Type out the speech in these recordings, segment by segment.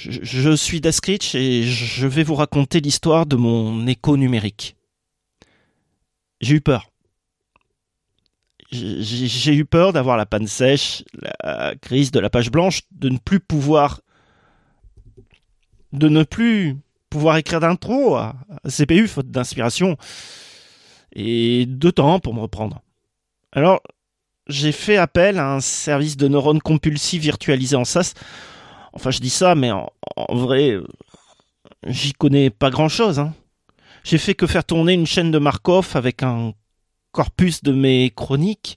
Je suis Dascritch et je vais vous raconter l'histoire de mon écho numérique. J'ai eu peur. J'ai eu peur d'avoir la panne sèche, la crise de la page blanche, de ne plus pouvoir écrire d'intro à CPU faute d'inspiration et de temps pour me reprendre. Alors, j'ai fait appel à un service de neurones compulsifs virtualisé en SaaS. Enfin, je dis ça, mais en vrai, j'y connais pas grand-chose. J'ai fait que faire tourner une chaîne de Markov avec un corpus de mes chroniques.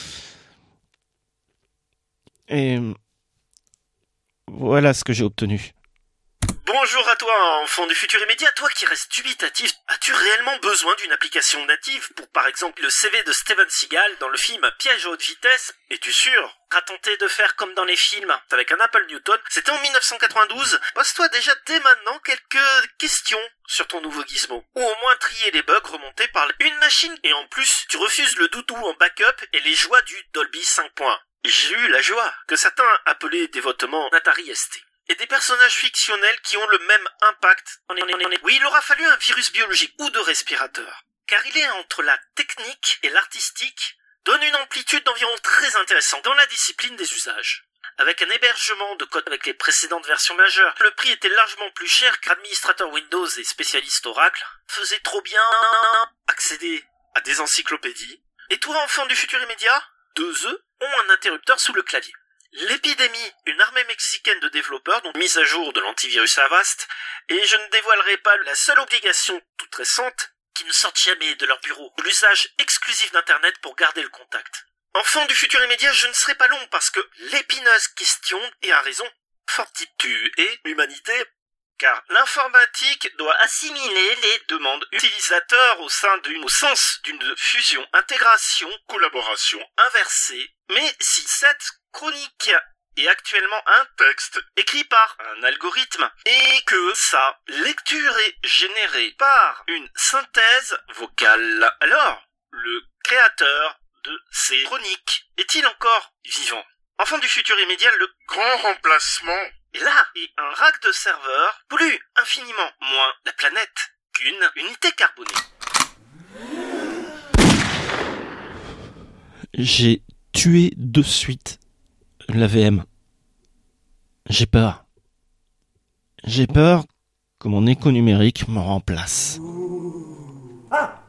Et voilà ce que j'ai obtenu. Bonjour à toi, enfant du futur immédiat, toi qui restes dubitatif. As-tu réellement besoin d'une application native pour par exemple le CV de Steven Seagal dans le film Piège à haute vitesse? Es-tu sûr? À tenter de faire comme dans les films avec un Apple Newton, c'était en 1992. Pose-toi déjà dès maintenant quelques questions sur ton nouveau gizmo. Ou au moins trier les bugs remontés par une machine. Et en plus, tu refuses le doudou en backup et les joies du Dolby 5. J'ai eu la joie que certains appelaient dévotement Atari ST. Et des personnages fictionnels qui ont le même impact. Oui, il aura fallu un virus biologique ou de respirateur. Car il est entre la technique et l'artistique, donne une amplitude d'environ très intéressante dans la discipline des usages. Avec un hébergement de code avec les précédentes versions majeures, le prix était largement plus cher qu'administrateur Windows et spécialiste Oracle faisait trop bien accéder à des encyclopédies. Et toi, enfant du futur immédiat, 2 œufs ont un interrupteur sous le clavier. L'épidémie, une armée mexicaine de développeurs, dont mise à jour de l'antivirus Avast, et je ne dévoilerai pas la seule obligation toute récente, qui ne sortent jamais de leur bureau, l'usage exclusif d'Internet pour garder le contact. Enfant du futur immédiat, je ne serai pas long parce que l'épineuse question, et à raison, fortitude et humanité, car l'informatique doit assimiler les demandes utilisateurs au sens d'une fusion, intégration, collaboration inversée. Mais si cette chronique est actuellement un texte écrit par un algorithme et que sa lecture est générée par une synthèse vocale, alors le créateur de ces chroniques est-il encore vivant? Enfant du futur immédiat, le grand remplacement est là, et un rack de serveurs pollue infiniment moins la planète qu'une unité carbonée. J'ai tué de suite la VM. J'ai peur. J'ai peur que mon écho numérique me remplace. Ah!